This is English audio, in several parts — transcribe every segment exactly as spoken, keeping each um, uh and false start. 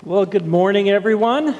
Well, good morning, everyone.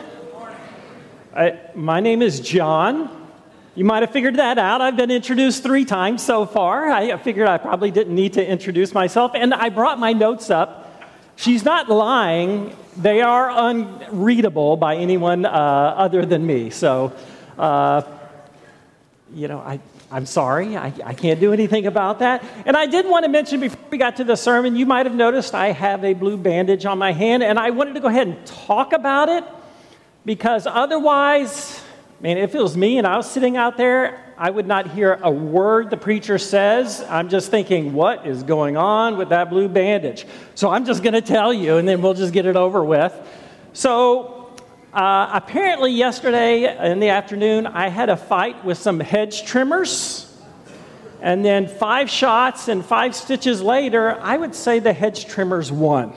I, my name is John. You might have figured that out. I've been introduced three times so far. I figured I probably didn't need to introduce myself, and I brought my notes up. She's not lying. They are unreadable by anyone uh, other than me. So, uh, you know, I, I'm sorry. I, I can't do anything about that. And I did want to mention before we got to the sermon, you might have noticed I have a blue bandage on my hand, and I wanted to go ahead and talk about it because otherwise, man, if it was me and I was sitting out there, I would not hear a word the preacher says. I'm just thinking, what is going on with that blue bandage? So I'm just going to tell you, and then we'll just get it over with. So uh, apparently yesterday in the afternoon, I had a fight with some hedge trimmers. And then five shots and five stitches later, I would say the hedge trimmers won.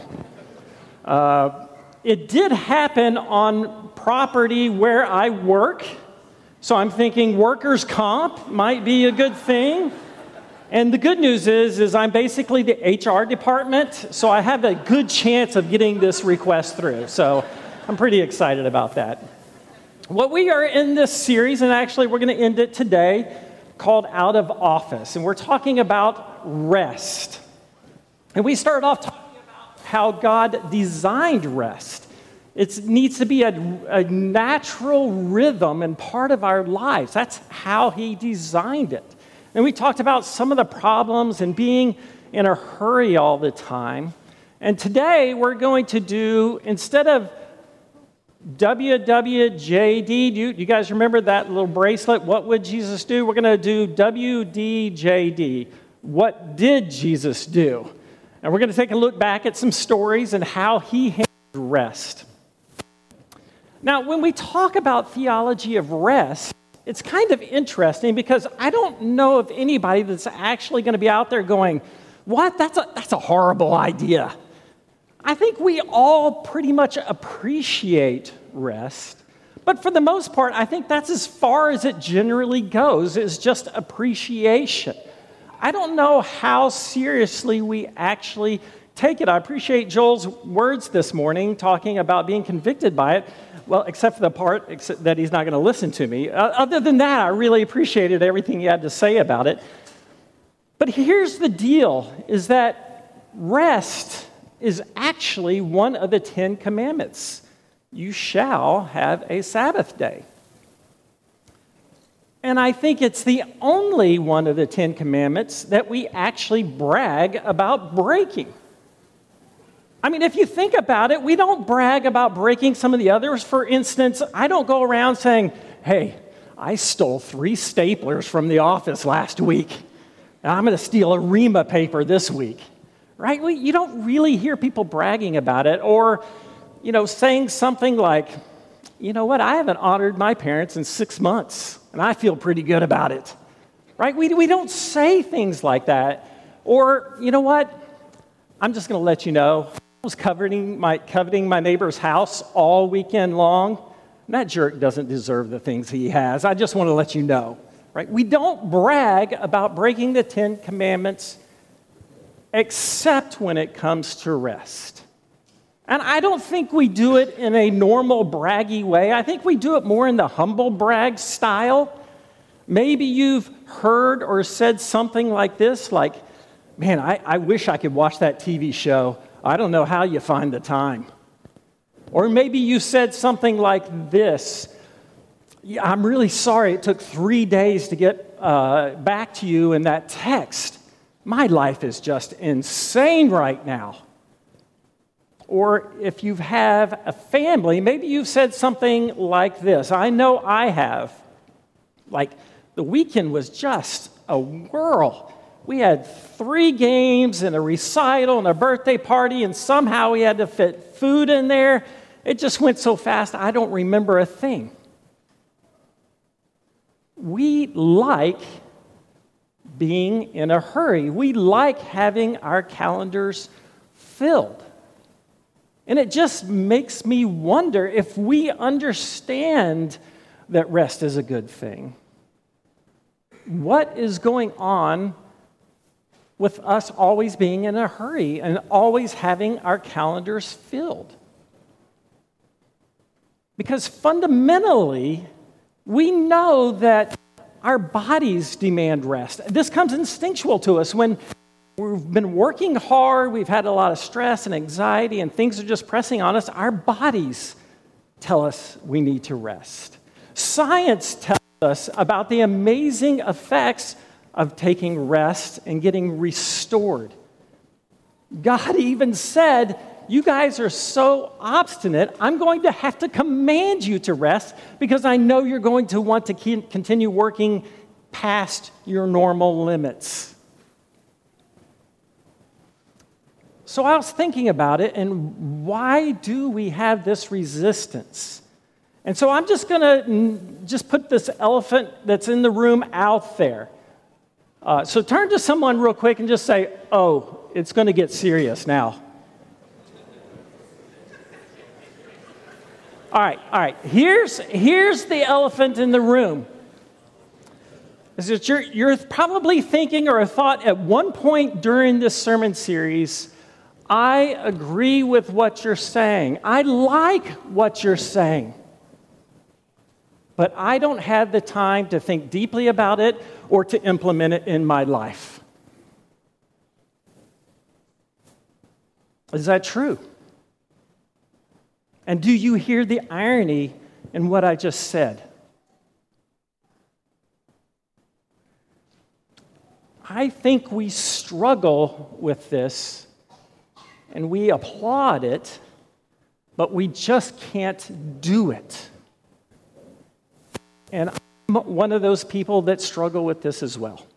Uh, it did happen on property where I work. So I'm thinking workers' comp might be a good thing. And the good news is, is I'm basically the H R department, so I have a good chance of getting this request through. So I'm pretty excited about that. What we are in this series, and actually we're going to end it today, called Out of Office. And we're talking about rest. And we started off talking about how God designed rest. It needs to be a, a natural rhythm and part of our lives. That's how He designed it. And we talked about some of the problems and being in a hurry all the time. And today we're going to do, instead of W W J D, do you, do you guys remember that little bracelet? What would Jesus do? We're going to do W D J D. What did Jesus do? And we're going to take a look back at some stories and how He handled rest. Now, when we talk about theology of rest, it's kind of interesting because I don't know of anybody that's actually going to be out there going, what? That's a, that's a horrible idea. I think we all pretty much appreciate rest. But for the most part, I think that's as far as it generally goes, is just appreciation. I don't know how seriously we actually take it. I appreciate Joel's words this morning talking about being convicted by it. Well, except for the part that he's not going to listen to me. Uh, other than that, I really appreciated everything he had to say about it. But here's the deal, is that rest is actually one of the Ten Commandments. You shall have a Sabbath day. And I think it's the only one of the Ten Commandments that we actually brag about breaking. I mean, if you think about it, we don't brag about breaking some of the others. For instance, I don't go around saying, hey, I stole three staplers from the office last week, and I'm going to steal a Rima paper this week, right? Well, you don't really hear people bragging about it or, you know, saying something like, you know what, I haven't honored my parents in six months, and I feel pretty good about it, right? We, we don't say things like that. Or, you know what, I'm just going to let you know, I was coveting my, coveting my neighbor's house all weekend long. And that jerk doesn't deserve the things he has. I just want to let you know, right? We don't brag about breaking the Ten Commandments except when it comes to rest. And I don't think we do it in a normal braggy way. I think we do it more in the humble brag style. Maybe you've heard or said something like this, like, man, I, I wish I could watch that T V show. I don't know how you find the time. Or maybe you said something like this. Yeah, I'm really sorry it took three days to get uh, back to you in that text. My life is just insane right now. Or if you have a family, maybe you've said something like this. I know I have. Like, the weekend was just a whirl. We had three games and a recital and a birthday party, and somehow we had to fit food in there. It just went so fast, I don't remember a thing. We like being in a hurry. We like having our calendars filled. And it just makes me wonder if we understand that rest is a good thing. What is going on with us always being in a hurry and always having our calendars filled? Because fundamentally, we know that our bodies demand rest. This comes instinctual to us when we've been working hard, we've had a lot of stress and anxiety, and things are just pressing on us. Our bodies tell us we need to rest. Science tells us about the amazing effects of taking rest and getting restored. God even said, you guys are so obstinate, I'm going to have to command you to rest because I know you're going to want to keep, continue working past your normal limits. So I was thinking about it, and why do we have this resistance? And so I'm just going to just put this elephant that's in the room out there. Uh, so turn to someone real quick and just say, oh, it's going to get serious now. All right, all right. Here's, here's the elephant in the room. Is that you're, you're probably thinking or thought at one point during this sermon series, I agree with what you're saying. I like what you're saying. But I don't have the time to think deeply about it or to implement it in my life. Is that true? And do you hear the irony in what I just said? I think we struggle with this and we applaud it, but we just can't do it. And I'm one of those people that struggle with this as well.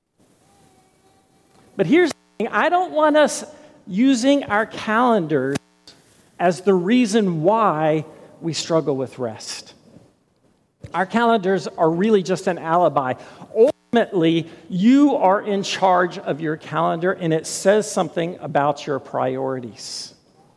But here's the thing, I don't want us using our calendars as the reason why we struggle with rest. Our calendars are really just an alibi. Ultimately, you are in charge of your calendar, and it says something about your priorities.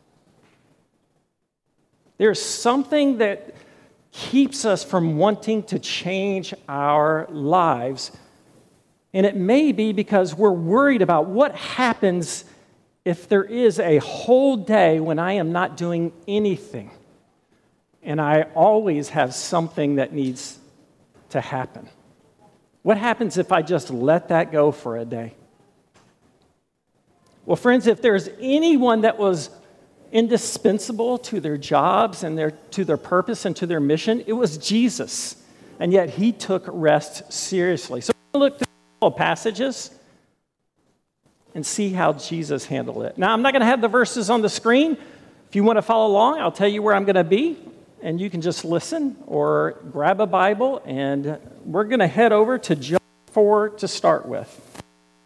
There's something that keeps us from wanting to change our lives, and it may be because we're worried about what happens if there is a whole day when I am not doing anything, and I always have something that needs to happen. What happens if I just let that go for a day? Well, friends, if there's anyone that was indispensable to their jobs and their, to their purpose and to their mission, it was Jesus. And yet he took rest seriously. So we're going to look through a couple of passages and see how Jesus handled it. Now, I'm not going to have the verses on the screen. If you want to follow along, I'll tell you where I'm going to be, and you can just listen or grab a Bible, and we're going to head over to John four to start with.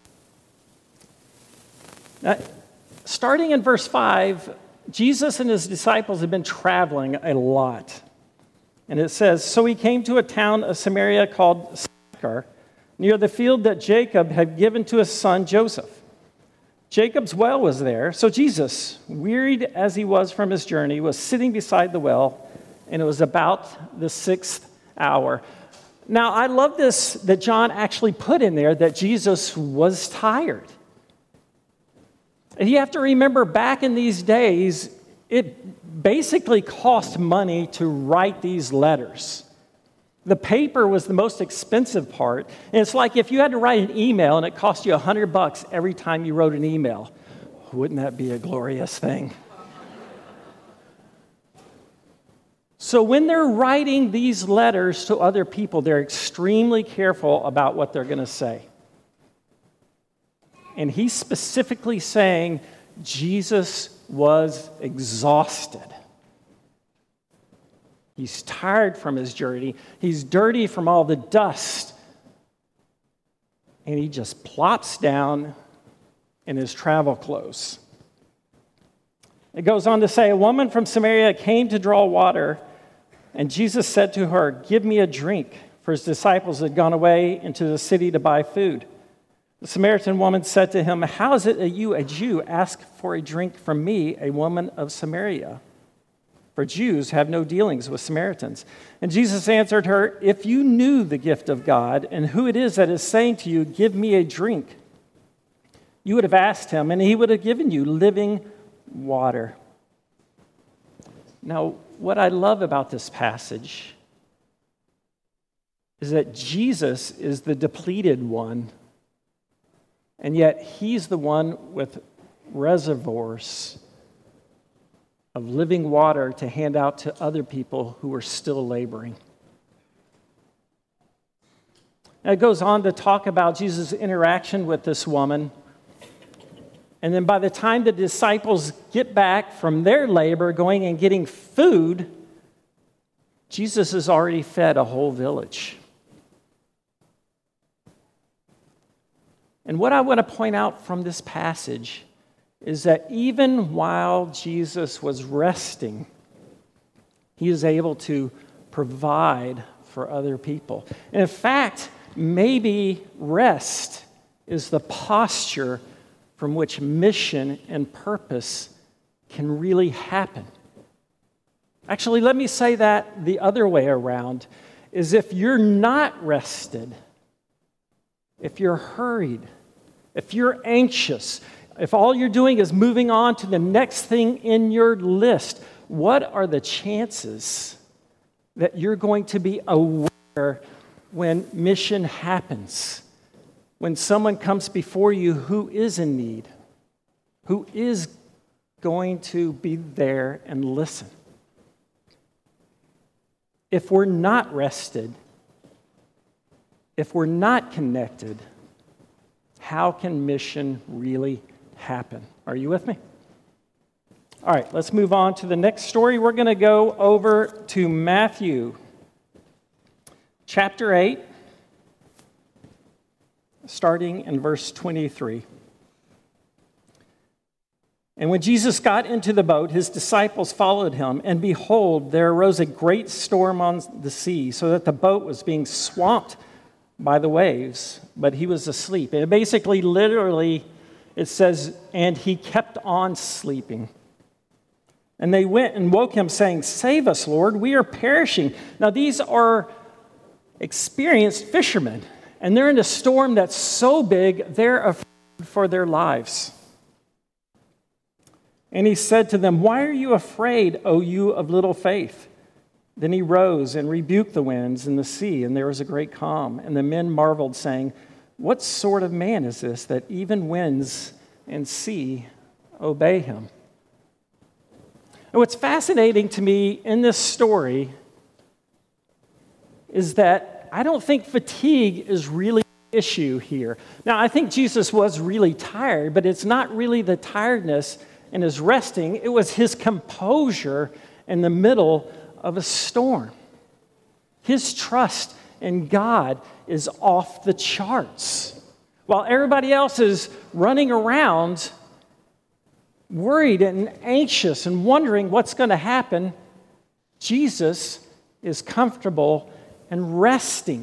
Now, starting in verse five, Jesus and his disciples had been traveling a lot. And it says, so he came to a town of Samaria called Sychar, near the field that Jacob had given to his son Joseph. Jacob's well was there, so Jesus, wearied as he was from his journey, was sitting beside the well, and it was about the sixth hour. Now, I love this that John actually put in there that Jesus was tired. And you have to remember, back in these days, it basically cost money to write these letters. The paper was the most expensive part. And it's like if you had to write an email and it cost you a hundred bucks every time you wrote an email. Wouldn't that be a glorious thing? So when they're writing these letters to other people, they're extremely careful about what they're going to say. And he's specifically saying Jesus was exhausted. He's tired from his journey. He's dirty from all the dust. And he just plops down in his travel clothes. It goes on to say, a woman from Samaria came to draw water, and Jesus said to her, give me a drink, for his disciples had gone away into the city to buy food. The Samaritan woman said to him, how is it that you, a Jew, ask for a drink from me, a woman of Samaria? For Jews have no dealings with Samaritans. And Jesus answered her, if you knew the gift of God and who it is that is saying to you, give me a drink, you would have asked him, and he would have given you living water. Now, what I love about this passage is that Jesus is the depleted one, and yet he's the one with reservoirs of living water to hand out to other people who are still laboring. And it goes on to talk about Jesus' interaction with this woman. And then by the time the disciples get back from their labor, going and getting food, Jesus has already fed a whole village. And what I want to point out from this passage is that even while Jesus was resting, he is able to provide for other people. And in fact, maybe rest is the posture from which mission and purpose can really happen. Actually, let me say that the other way around, is if you're not rested, if you're hurried, if you're anxious, if all you're doing is moving on to the next thing in your list, what are the chances that you're going to be aware when mission happens? When someone comes before you who is in need, who is going to be there and listen. If we're not rested, if we're not connected, how can mission really happen? Are you with me? All right, let's move on to the next story. We're going to go over to Matthew chapter eight. Starting in verse twenty-three. And when Jesus got into the boat, his disciples followed him, and behold, there arose a great storm on the sea, so that the boat was being swamped by the waves, but he was asleep. And basically, literally, it says, and he kept on sleeping. And they went and woke him, saying, "Save us, Lord, we are perishing." Now, these are experienced fishermen. And they're in a storm that's so big, they're afraid for their lives. And he said to them, "Why are you afraid, O you of little faith?" Then he rose and rebuked the winds and the sea, and there was a great calm. And the men marveled, saying, "What sort of man is this, that even winds and sea obey him?" And what's fascinating to me in this story is that I don't think fatigue is really the issue here. Now, I think Jesus was really tired, but it's not really the tiredness and his resting. It was his composure in the middle of a storm. His trust in God is off the charts. While everybody else is running around, worried and anxious and wondering what's going to happen, Jesus is comfortable and resting.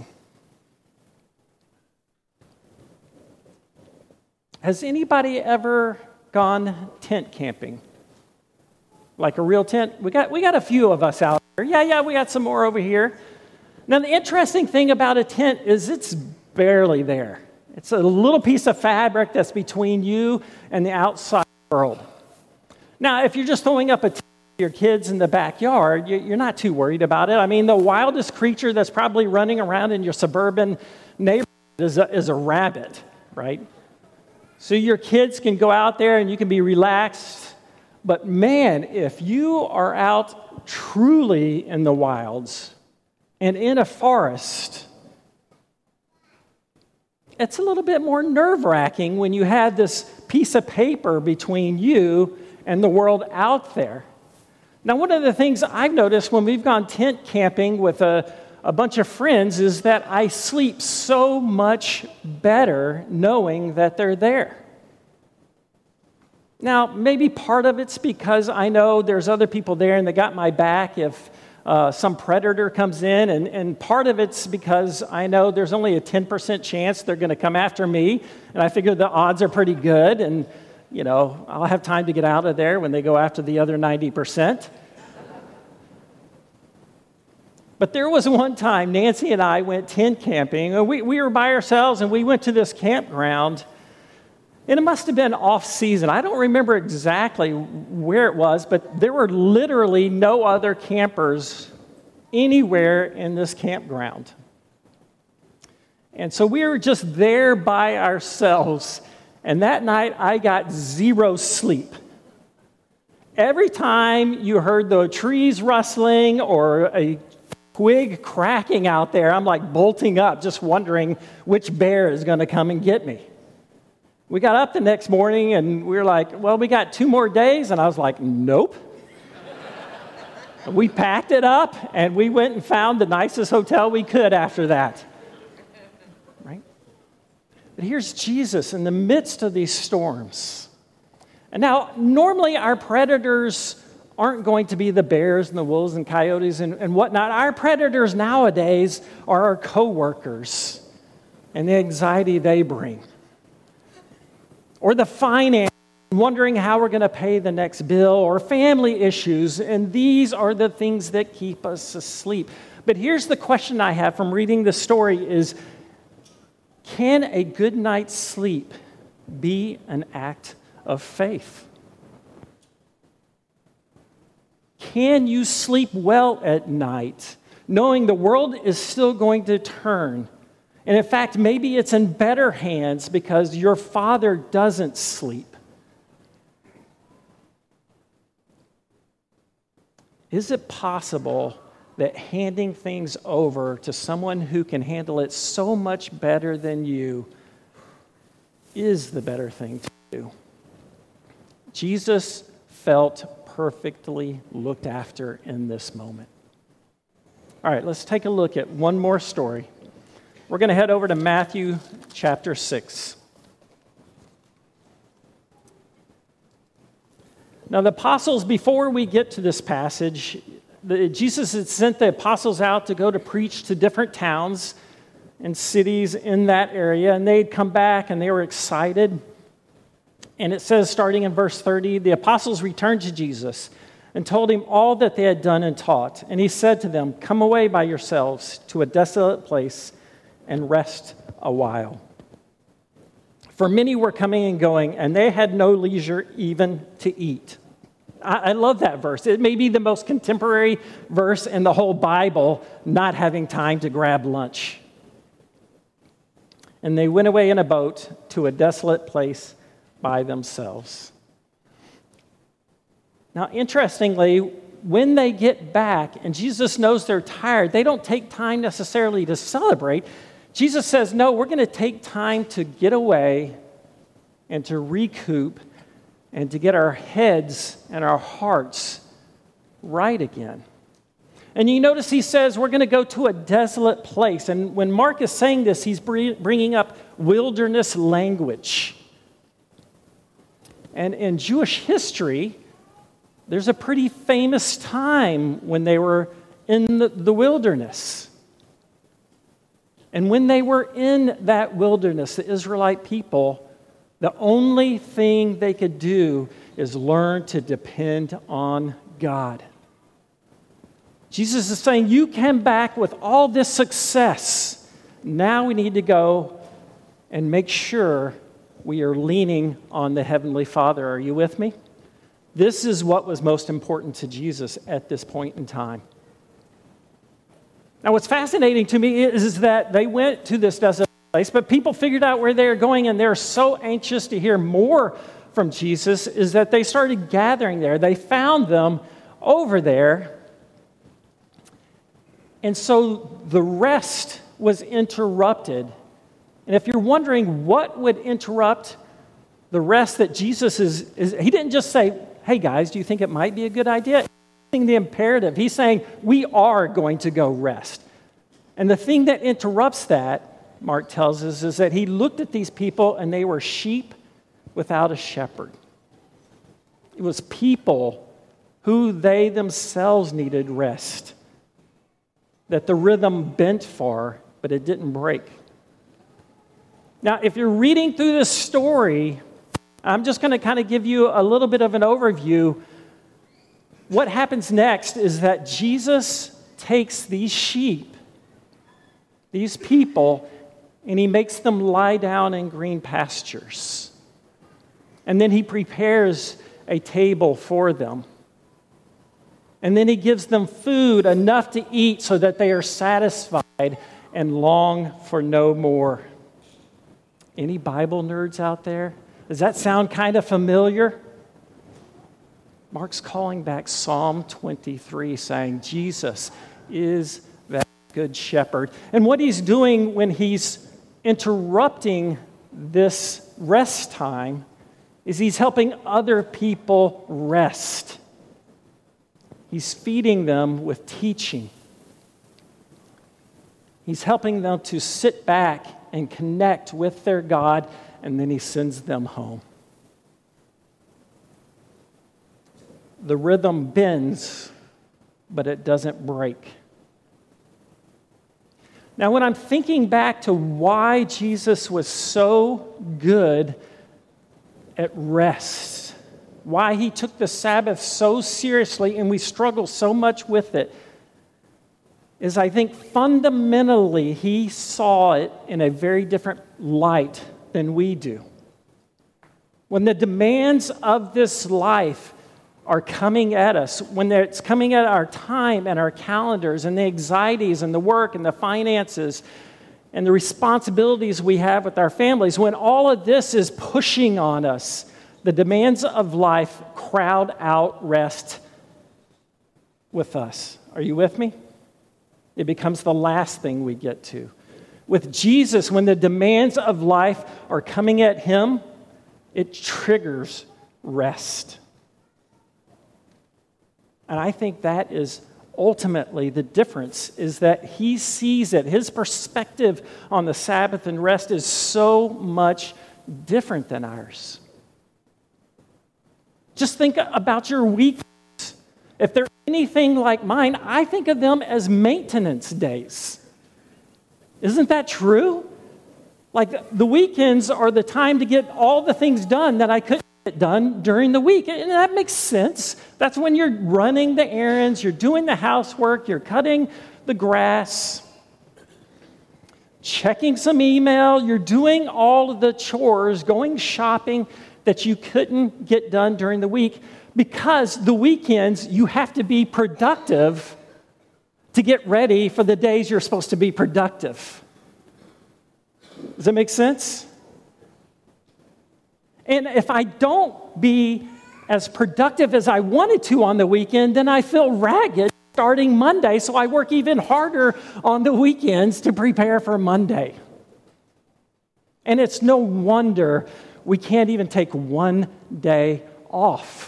Has anybody ever gone tent camping? Like a real tent? We got we got a few of us out there. Yeah, yeah, we got some more over here. Now, the interesting thing about a tent is it's barely there. It's a little piece of fabric that's between you and the outside world. Now, if you're just throwing up a tent for your kids in the backyard, you're not too worried about it. I mean, the wildest creature that's probably running around in your suburban neighborhood is a, is a rabbit, right? So your kids can go out there and you can be relaxed. But man, if you are out truly in the wilds and in a forest, it's a little bit more nerve-wracking when you have this piece of paper between you and the world out there. Now, one of the things I've noticed when we've gone tent camping with a, a bunch of friends is that I sleep so much better knowing that they're there. Now, maybe part of it's because I know there's other people there and they got my back if uh, some predator comes in, and, and part of it's because I know there's only a ten percent chance they're going to come after me, and I figure the odds are pretty good, and you know, I'll have time to get out of there when they go after the other ninety percent. But there was one time Nancy and I went tent camping. We, we were by ourselves, and we went to this campground. And it must have been off season. I don't remember exactly where it was, but there were literally no other campers anywhere in this campground. And so we were just there by ourselves. And that night, I got zero sleep. Every time you heard the trees rustling or a twig cracking out there, I'm like bolting up, just wondering which bear is going to come and get me. We got up the next morning and we were like, well, we got two more days. And I was like, nope. We packed it up and we went and found the nicest hotel we could after that. Right? But here's Jesus in the midst of these storms. And now, normally our predators aren't going to be the bears and the wolves and coyotes and, and whatnot. Our predators nowadays are our coworkers and the anxiety they bring. Or the finance, wondering how we're going to pay the next bill, or family issues, and these are the things that keep us asleep. But here's the question I have from reading the story is, can a good night's sleep be an act of faith? Can you sleep well at night, knowing the world is still going to turn? And in fact, maybe it's in better hands because your Father doesn't sleep. Is it possible that handing things over to someone who can handle it so much better than you is the better thing to do? Jesus felt perfectly looked after in this moment. All right, let's take a look at one more story. We're going to head over to Matthew chapter six. Now, the apostles, before we get to this passage, the, Jesus had sent the apostles out to go to preach to different towns and cities in that area, and they'd come back and they were excited. And it says, starting in verse thirty, the apostles returned to Jesus and told him all that they had done and taught. And he said to them, "Come away by yourselves to a desolate place and rest a while." For many were coming and going, and they had no leisure even to eat. I, I love that verse. It may be the most contemporary verse in the whole Bible, not having time to grab lunch. And they went away in a boat to a desolate place by themselves. Now, interestingly, when they get back and Jesus knows they're tired, they don't take time necessarily to celebrate. Jesus says, no, we're going to take time to get away and to recoup and to get our heads and our hearts right again. And you notice he says we're going to go to a desolate place. And when Mark is saying this, he's bringing up wilderness language. And in Jewish history, there's a pretty famous time when they were in the, the wilderness. And when they were in that wilderness, the Israelite people, the only thing they could do is learn to depend on God. Jesus is saying, you came back with all this success. Now we need to go and make sure we are leaning on the Heavenly Father. Are you with me? This is what was most important to Jesus at this point in time. Now, what's fascinating to me is, is that they went to this desolate place, but people figured out where they were going, and they're so anxious to hear more from Jesus, is that they started gathering there. They found them over there. And so the rest was interrupted. And if you're wondering what would interrupt the rest that Jesus is, is he didn't just say, hey guys, do you think it might be a good idea? The imperative. He's saying, we are going to go rest. And the thing that interrupts that, Mark tells us, is that he looked at these people and they were sheep without a shepherd. It was people who they themselves needed rest, that the rhythm bent for, but it didn't break. Now, if you're reading through this story, I'm just going to kind of give you a little bit of an overview. What happens next is that Jesus takes these sheep, these people, and he makes them lie down in green pastures. And then he prepares a table for them. And then he gives them food enough to eat so that they are satisfied and long for no more. Any Bible nerds out there? Does that sound kind of familiar? Mark's calling back Psalm twenty-three, saying Jesus is that good shepherd. And what he's doing when he's interrupting this rest time is he's helping other people rest. He's feeding them with teaching. He's helping them to sit back and connect with their God, and then he sends them home. The rhythm bends, but it doesn't break. Now, when I'm thinking back to why Jesus was so good at rest, why he took the Sabbath so seriously and we struggle so much with it, is I think fundamentally he saw it in a very different light than we do. When the demands of this life are coming at us, when it's coming at our time and our calendars and the anxieties and the work and the finances and the responsibilities we have with our families, when all of this is pushing on us, the demands of life crowd out rest with us. Are you with me? It becomes the last thing we get to. With Jesus, when the demands of life are coming at him, it triggers rest. And I think that is ultimately the difference, is that he sees it. His perspective on the Sabbath and rest is so much different than ours. Just think about your weekends. If they're anything like mine, I think of them as maintenance days. Isn't that true? Like the weekends are the time to get all the things done that I couldn't get done during the week. And that makes sense. That's when you're running the errands, you're doing the housework, you're cutting the grass, checking some email, you're doing all of the chores, going shopping that you couldn't get done during the week. Because the weekends, you have to be productive to get ready for the days you're supposed to be productive. Does that make sense? And if I don't be as productive as I wanted to on the weekend, then I feel ragged starting Monday, so I work even harder on the weekends to prepare for Monday. And it's no wonder we can't even take one day off.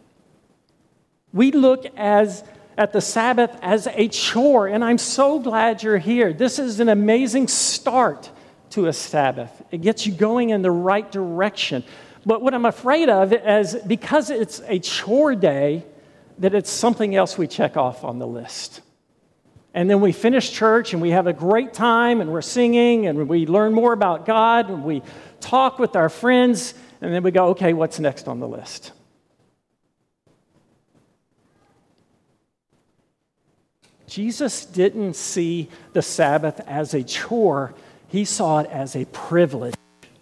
We look as at the Sabbath as a chore, and I'm so glad you're here. This is an amazing start to a Sabbath. It gets you going in the right direction. But what I'm afraid of is because it's a chore day, that it's something else we check off on the list. And then we finish church and we have a great time and we're singing and we learn more about God and we talk with our friends and then we go, okay, what's next on the list? Jesus didn't see the Sabbath as a chore. He saw it as a privilege.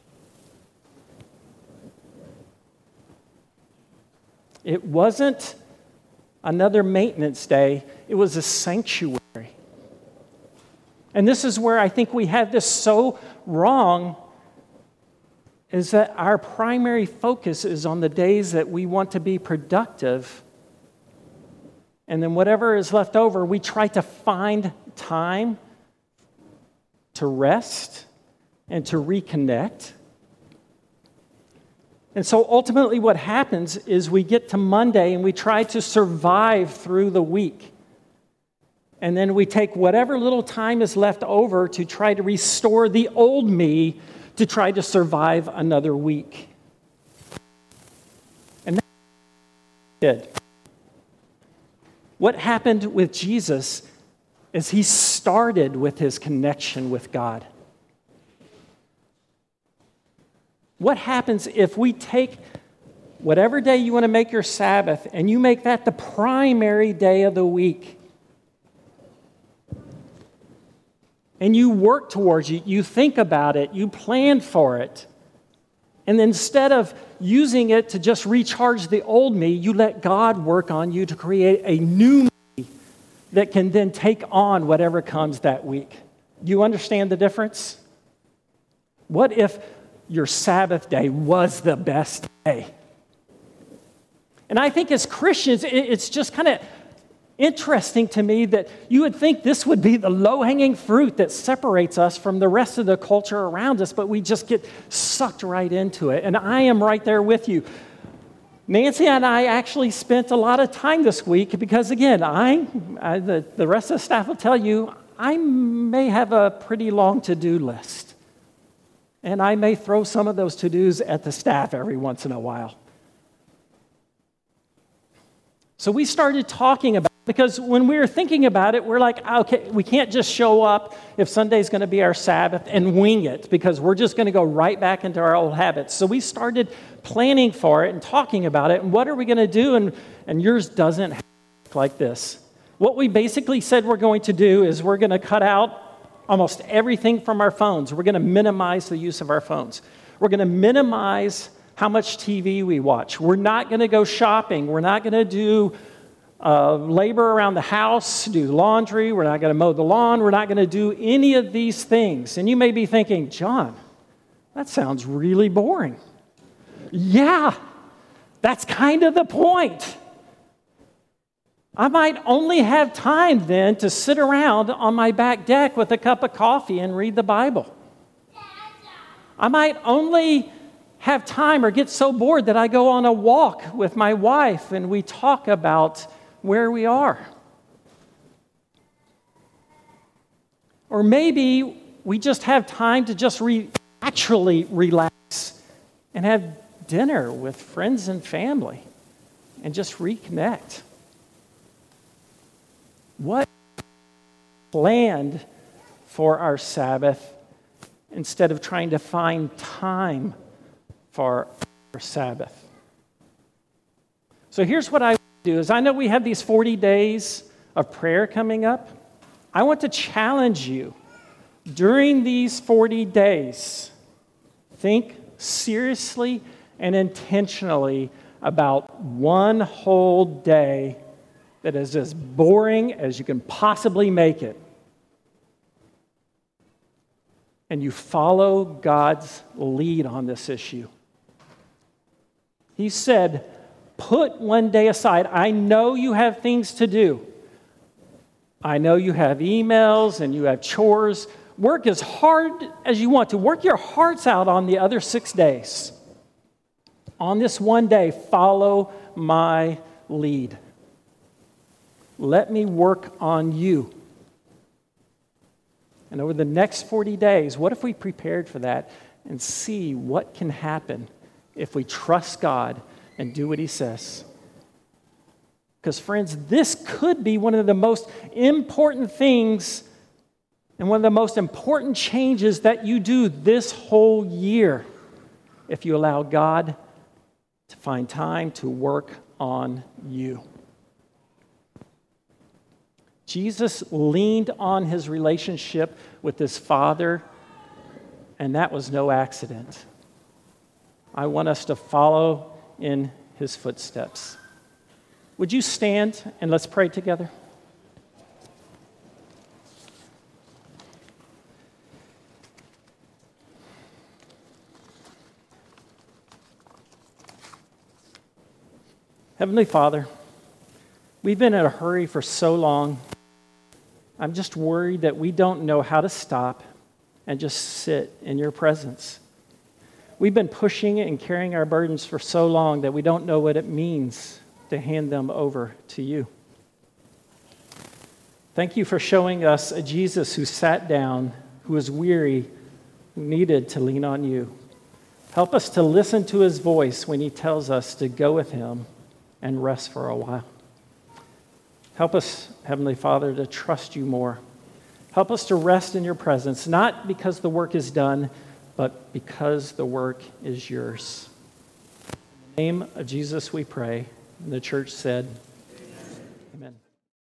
It wasn't another maintenance day. It was a sanctuary. And this is where I think we have this so wrong, is that our primary focus is on the days that we want to be productive. And then whatever is left over, we try to find time to rest and to reconnect. And so ultimately what happens is we get to Monday and we try to survive through the week. And then we take whatever little time is left over to try to restore the old me to try to survive another week. And that's what he did. What happened with Jesus is he started with his connection with God. What happens if we take whatever day you want to make your Sabbath and you make that the primary day of the week? And you work towards it, you think about it, you plan for it. And instead of using it to just recharge the old me, you let God work on you to create a new me that can then take on whatever comes that week. Do you understand the difference? What if your Sabbath day was the best day? And I think as Christians, it's just kind of interesting to me that you would think this would be the low-hanging fruit that separates us from the rest of the culture around us, but we just get sucked right into it. And I am right there with you. Nancy and I actually spent a lot of time this week because, again, I, I the, the rest of the staff will tell you, I may have a pretty long to-do list. And I may throw some of those to-dos at the staff every once in a while. So we started talking about it because when we were thinking about it, we're like, okay, we can't just show up if Sunday's going to be our Sabbath and wing it because we're just going to go right back into our old habits. So we started planning for it and talking about it and what are we going to do? And, and yours doesn't look like this. What we basically said we're going to do is we're going to cut out almost everything from our phones. We're going to minimize the use of our phones. We're going to minimize how much T V we watch. We're not going to go shopping. We're not going to do uh, labor around the house, do laundry. We're not going to mow the lawn. We're not going to do any of these things. And you may be thinking, John, that sounds really boring. Yeah, that's kind of the point. I might only have time then to sit around on my back deck with a cup of coffee and read the Bible. I might only have time or get so bored that I go on a walk with my wife and we talk about where we are. Or maybe we just have time to just re- actually relax and have dinner with friends and family and just reconnect. What planned for our Sabbath instead of trying to find time for our Sabbath? So here's what I want to do is I know we have these forty days of prayer coming up. I want to challenge you during these forty days, think seriously and intentionally about one whole day that is as boring as you can possibly make it. And you follow God's lead on this issue. He said, put one day aside. I know you have things to do. I know you have emails and you have chores. Work as hard as you want to. Work your hearts out on the other six days. On this one day, follow my lead. Let me work on you. And over the next forty days, what if we prepared for that and see what can happen if we trust God and do what He says? Because, friends, this could be one of the most important things and one of the most important changes that you do this whole year if you allow God to find time to work on you. Jesus leaned on His relationship with His Father, and that was no accident. I want us to follow in His footsteps. Would you stand and let's pray together? Heavenly Father, we've been in a hurry for so long. I'm just worried that we don't know how to stop and just sit in your presence. We've been pushing and carrying our burdens for so long that we don't know what it means to hand them over to you. Thank you for showing us a Jesus who sat down, who was weary, who needed to lean on you. Help us to listen to His voice when He tells us to go with Him and rest for a while. Help us, Heavenly Father, to trust you more. Help us to rest in your presence, not because the work is done, but because the work is yours. In the name of Jesus we pray. And the church said,